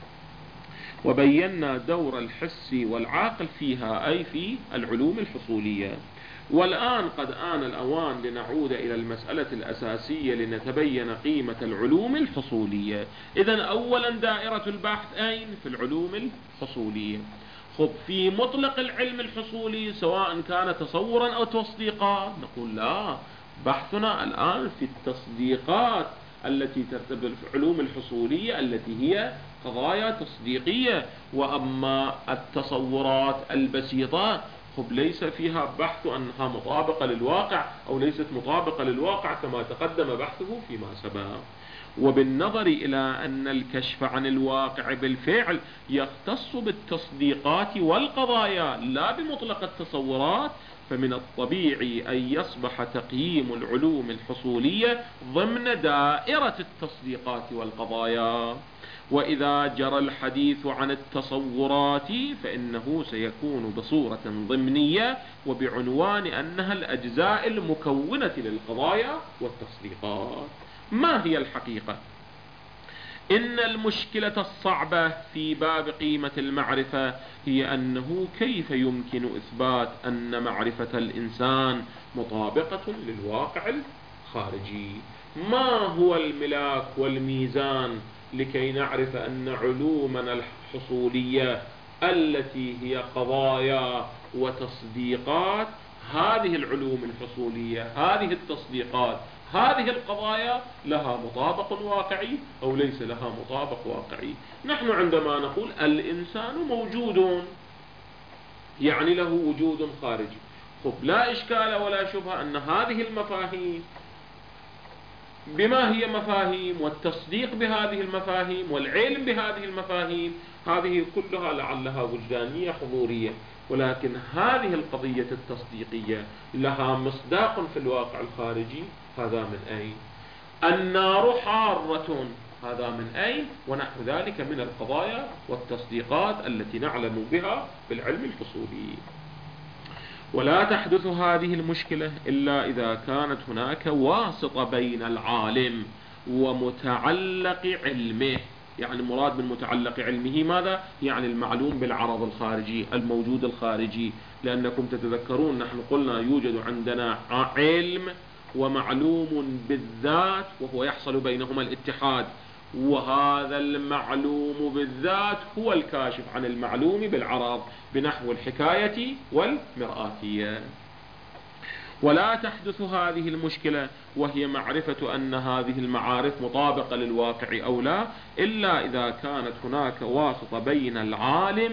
وبينا دور الحس والعقل فيها أي في العلوم الحصولية. والآن قد آن الأوان لنعود إلى المسألة الأساسية لنتبين قيمة العلوم الحصولية. إذن أولا دائرة البحث أين؟ في العلوم الحصولية. خب في مطلق العلم الحصولي سواء كان تصورا أو تصديقا، نقول لا، بحثنا الآن في التصديقات التي ترتبط في العلوم الحصولية التي هي قضايا تصديقية. وأما التصورات البسيطة خب ليس فيها بحث أنها مطابقة للواقع أو ليست مطابقة للواقع كما تقدم بحثه فيما سبق. وبالنظر إلى أن الكشف عن الواقع بالفعل يختص بالتصديقات والقضايا لا بمطلق التصورات، فمن الطبيعي أن يصبح تقييم العلوم الحصولية ضمن دائرة التصديقات والقضايا. وإذا جرى الحديث عن التصورات فإنه سيكون بصورة ضمنية وبعنوان أنها الأجزاء المكونة للقضايا والتصديقات. ما هي الحقيقة؟ إن المشكلة الصعبة في باب قيمة المعرفة هي أنه كيف يمكن إثبات أن معرفة الإنسان مطابقة للواقع الخارجي؟ ما هو الملاك والميزان لكي نعرف أن علومنا الحصولية التي هي قضايا وتصديقات، هذه العلوم الحصولية، هذه التصديقات، هذه القضايا لها مطابق واقعي أو ليس لها مطابق واقعي؟ نحن عندما نقول الإنسان موجود يعني له وجود خارجي، خب لا إشكال ولا شبهة أن هذه المفاهيم بما هي مفاهيم والتصديق بهذه المفاهيم والعلم بهذه المفاهيم هذه كلها لعلها وجدانية حضورية، ولكن هذه القضية التصديقية لها مصداق في الواقع الخارجي. هذا من أين؟ النار حارة، هذا من أين؟ ونحو ذلك من القضايا والتصديقات التي نعلم بها بالعلم الحصولي. ولا تحدث هذه المشكلة إلا إذا كانت هناك واسطة بين العالم ومتعلق علمه. يعني المراد من متعلق علمه ماذا؟ يعني المعلوم بالعرض الخارجي، الموجود الخارجي. لأنكم تتذكرون نحن قلنا يوجد عندنا علم ومعلوم بالذات، وهو يحصل بينهما الاتحاد، وهذا المعلوم بالذات هو الكاشف عن المعلوم بالعرض بنحو الحكاية والمرآتية. ولا تحدث هذه المشكلة وهي معرفة أن هذه المعارف مطابقة للواقع أو لا إلا إذا كانت هناك واسطة بين العالم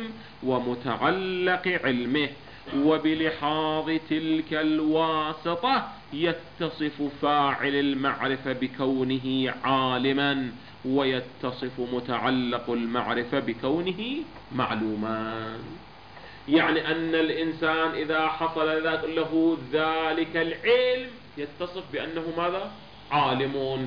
ومتعلق علمه، وبلحاظ تلك الواسطة يتصف فاعل المعرفة بكونه عالما، ويتصف متعلق المعرفة بكونه معلوما. يعني أن الإنسان إذا حصل له ذلك العلم يتصف بأنه ماذا؟ عالم،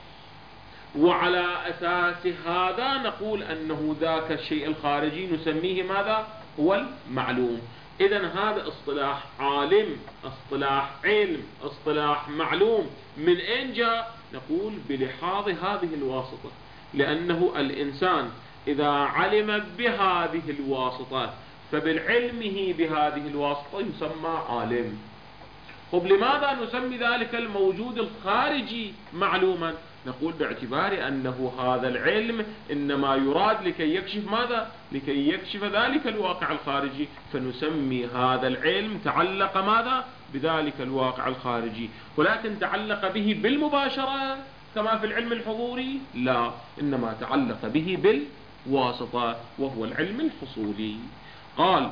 وعلى أساس هذا نقول أنه ذاك الشيء الخارجي نسميه ماذا؟ هو المعلوم. إذن هذا اصطلاح عالم، اصطلاح علم، اصطلاح معلوم من أين جاء؟ نقول بلحاظ هذه الواسطة، لأنه الإنسان إذا علم بهذه الواسطة فبالعلمه بهذه الواسطة يسمى عالم. طب لماذا نسمي ذلك الموجود الخارجي معلوما؟ نقول باعتبار أنه هذا العلم إنما يراد لكي يكشف ماذا؟ لكي يكشف ذلك الواقع الخارجي، فنسمي هذا العلم تعلق ماذا؟ بذلك الواقع الخارجي. ولكن تعلق به بالمباشرة كما في العلم الحضوري؟ لا، إنما تعلق به بالواسطة وهو العلم الحصولي. قال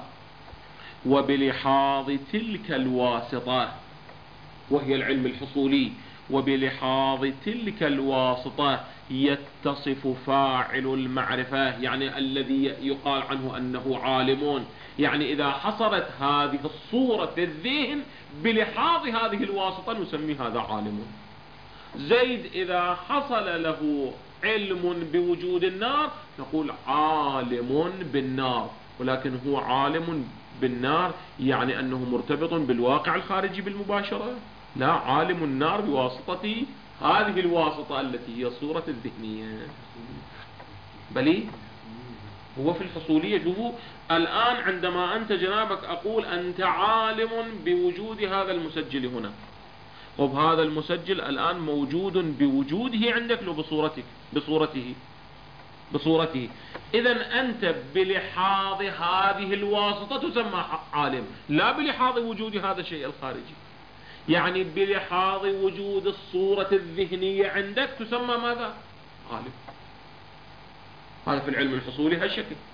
وبلحاظ تلك الواسطة وهي العلم الحصولي، وبلحاظ تلك الواسطة يتصف فاعل المعرفة، يعني الذي يقال عنه أنه عالمون. يعني إذا حصلت هذه الصورة في الذهن بلحاظ هذه الواسطة نسمي هذا عالمون. زيد إذا حصل له علم بوجود النار نقول عالم بالنار، ولكن هو عالم بالنار يعني أنه مرتبط بالواقع الخارجي بالمباشرة؟ لا، عالم النار بواسطة هذه الواسطة التي هي الصورة الذهنية. بلي هو في الحصولية. شوفوا الآن عندما أنت جنابك أقول أنت عالم بوجود هذا المسجل هنا، طب هذا المسجل الآن موجود بوجوده عندك لو بصورتك بصورته بصورته إذن أنت بلحاظ هذه الواسطة تسمى عالم، لا بلحاظ وجود هذا الشيء الخارجي. يعني بلحاظ وجود الصورة الذهنية عندك تسمى ماذا؟ عالم. هذا في العلم الحصولي هالشكل.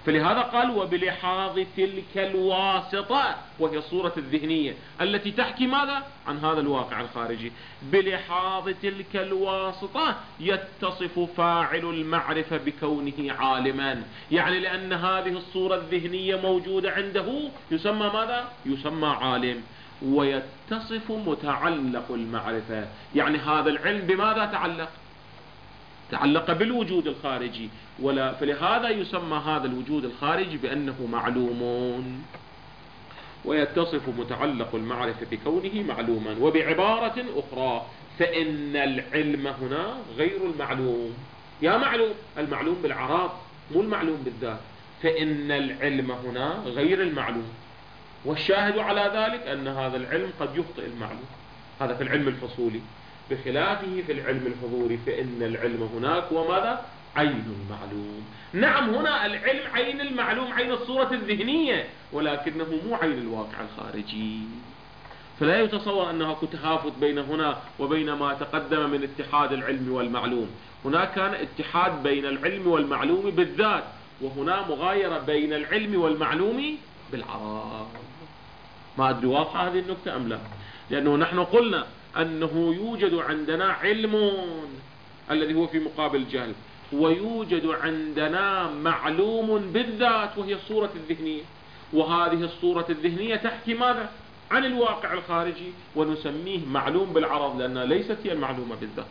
فلهذا قال وبلحاظ تلك الواسطة، وهي الصورة الذهنية التي تحكي ماذا؟ عن هذا الواقع الخارجي. بلحاظ تلك الواسطة يتصف فاعل المعرفة بكونه عالما، يعني لأن هذه الصورة الذهنية موجودة عنده يسمى ماذا؟ يسمى عالم. ويتصف متعلق المعرفة، يعني هذا العلم بماذا تعلق؟ تعلق بالوجود الخارجي، ولا فلهذا يسمى هذا الوجود الخارجي بأنه معلوم. ويتصف متعلق المعرفة بكونه معلوما. وبعبارة أخرى فإن العلم هنا غير المعلوم. يا معلوم، المعلوم بالعراض مو المعلوم بالذات. فإن العلم هنا غير المعلوم، والشاهد على ذلك أن هذا العلم قد يخطئ المعلوم. هذا في العلم الفصولي، بخلافه في العلم الحضوري فإن العلم هناك وماذا؟ عين المعلوم. نعم، هنا العلم عين المعلوم، عين الصورة الذهنية، ولكنه مو عين الواقع الخارجي. فلا يتصور أنه تهافت بين هنا وبين ما تقدم من اتحاد العلم والمعلوم. هناك كان اتحاد بين العلم والمعلوم بالذات، وهنا مغايرة بين العلم والمعلوم بالعراض. ما أدري واضحة هذه النكتة أم لا؟ لأنه نحن قلنا أنه يوجد عندنا علم الذي هو في مقابل الجهل، ويوجد عندنا معلوم بالذات وهي الصورة الذهنية، وهذه الصورة الذهنية تحكي ماذا؟ عن الواقع الخارجي، ونسميه معلوم بالعرض لأنها ليست هي المعلومة بالذات.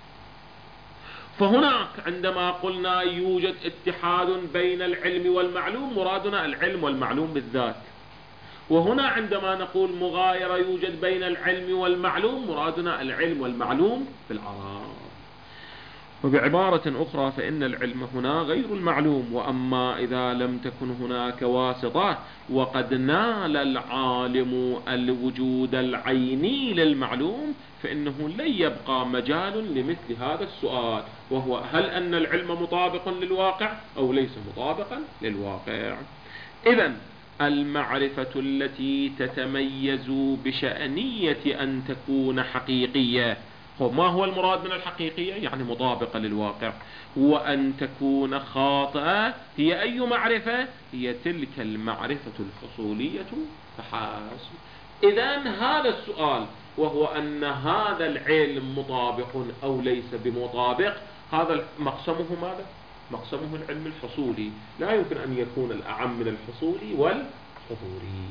فهناك عندما قلنا يوجد اتحاد بين العلم والمعلوم مرادنا العلم والمعلوم بالذات، وهنا عندما نقول مغايرة يوجد بين العلم والمعلوم مرادنا العلم والمعلوم بالعراض. وبعبارة أخرى فإن العلم هنا غير المعلوم. وأما إذا لم تكن هناك واسطة وقد نال العالم الوجود العيني للمعلوم فإنه لن يبقى مجال لمثل هذا السؤال، وهو هل أن العلم مطابق للواقع أو ليس مطابقا للواقع. إذن المعرفة التي تتميز بشأنية أن تكون حقيقية، ما هو المراد من الحقيقية؟ يعني مطابقة للواقع. وأن تكون خاطئة هي أي معرفة؟ هي تلك المعرفة الحصولية فحسب. إذن هذا السؤال وهو أن هذا العلم مطابق أو ليس بمطابق، هذا مقسمه ماذا؟ مقسمه العلم الحصولي، لا يمكن أن يكون الأعم من الحصولي والحضوري.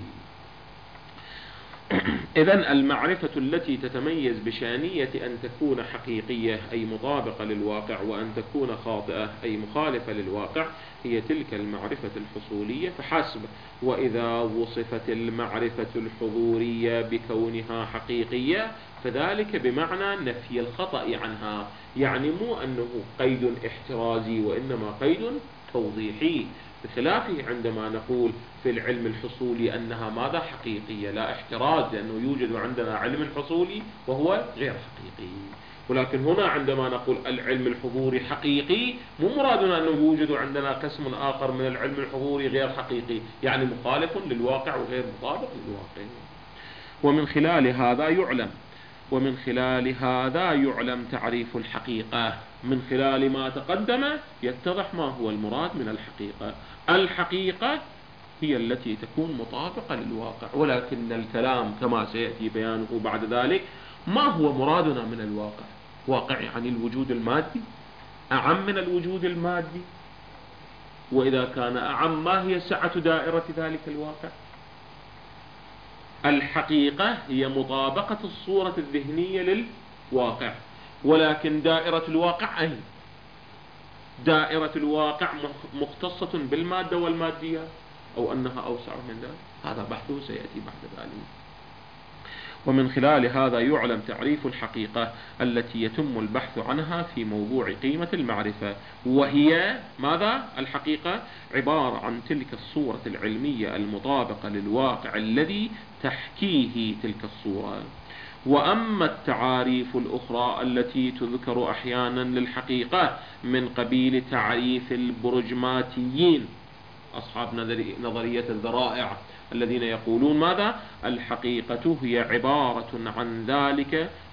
إذن المعرفة التي تتميز بشأنية أن تكون حقيقية أي مطابقة للواقع، وأن تكون خاطئة أي مخالفة للواقع، هي تلك المعرفة الحصولية فحسب. وإذا وصفت المعرفة الحضورية بكونها حقيقية فذلك بمعنى نفي الخطأ عنها، يعني مو أنه قيد احترازي وإنما قيد توضيحي، بخلافه عندما نقول في العلم الحصولي أنها ماذا؟ حقيقية لا احتراز، لأنه يوجد عندنا علم حصولي وهو غير حقيقي. ولكن هنا عندما نقول العلم الحضوري حقيقي مو مرادنا أنه يوجد عندنا قسم آخر من العلم الحضوري غير حقيقي، يعني مخالف للواقع وغير مطابق للواقع. ومن خلال هذا يعلم ومن خلال هذا يعلم تعريف الحقيقة. من خلال ما تقدم يتضح ما هو المراد من الحقيقة. الحقيقة هي التي تكون مطابقة للواقع، ولكن الكلام كما سيأتي بيانه بعد ذلك ما هو مرادنا من الواقع؟ واقع يعني الوجود المادي، أعم من الوجود المادي، وإذا كان أعم ما هي سعة دائرة ذلك الواقع؟ الحقيقة هي مطابقة الصورة الذهنية للواقع، ولكن دائرة الواقع أين؟ دائرة الواقع مختصة بالمادة والماديات أو أنها أوسع من ذلك؟ هذا بحثه سيأتي بعد ذلك. ومن خلال هذا يعلم تعريف الحقيقة التي يتم البحث عنها في موضوع قيمة المعرفة، وهي ماذا؟ الحقيقة عبارة عن تلك الصورة العلمية المطابقة للواقع الذي تحكيه تلك الصورة. وأما التعاريف الأخرى التي تذكر أحيانا للحقيقة من قبيل تعريف البرجماتيين أصحاب نظرية الذرائع الذين يقولون ماذا؟ الحقيقة هي عبارة عن ذلك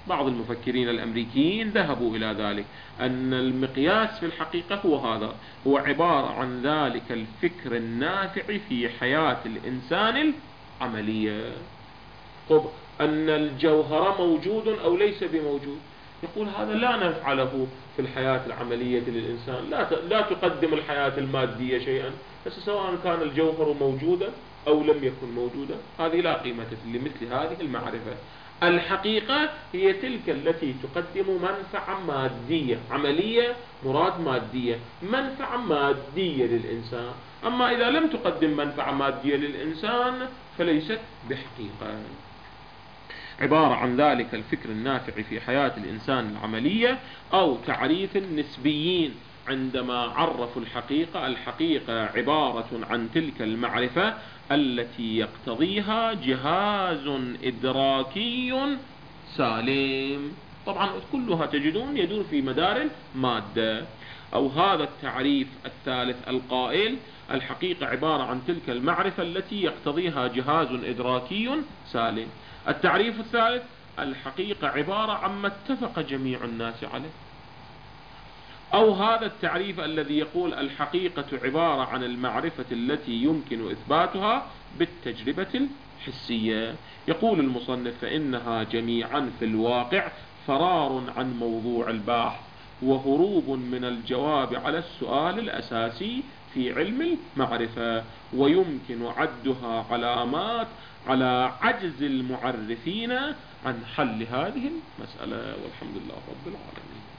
بعض المفكرين الأمريكيين ذهبوا إلى ذلك، أن المقياس في الحقيقة هو هذا، هو عبارة عن ذلك الفكر النافع في حياة الإنسان العملية. طب أن الجوهر موجود أو ليس بموجود؟ يقول هذا لا نفعله في الحياة العملية للإنسان، لا لا تقدم الحياة المادية شيئا، بس سواء كان الجوهر موجودا أو لم يكن موجودا هذه لا قيمة لمثل هذه المعرفة. الحقيقة هي تلك التي تقدم منفعة مادية عملية، مراد مادية، منفعة مادية للإنسان. أما إذا لم تقدم منفعة مادية للإنسان فليست بحقيقة. عبارة عن ذلك الفكر النافع في حياة الإنسان العملية، أو تعريف النسبيين عندما عرفوا الحقيقة: الحقيقة عبارة عن تلك المعرفة التي يقتضيها جهاز إدراكي سالم. طبعا كلها تجدون يدور في مدار المادة. أو هذا التعريف الثالث القائل: الحقيقة عبارة عن تلك المعرفة التي يقتضيها جهاز إدراكي سالم. التعريف الثالث: الحقيقة عبارة عما اتفق جميع الناس عليه. أو هذا التعريف الذي يقول: الحقيقة عبارة عن المعرفة التي يمكن إثباتها بالتجربة الحسية. يقول المصنف: فإنها جميعا في الواقع فرار عن موضوع البحث وهروب من الجواب على السؤال الأساسي في علم المعرفة، ويمكن عدها علامات على عجز المعرفين عن حل هذه المسألة. والحمد لله رب العالمين.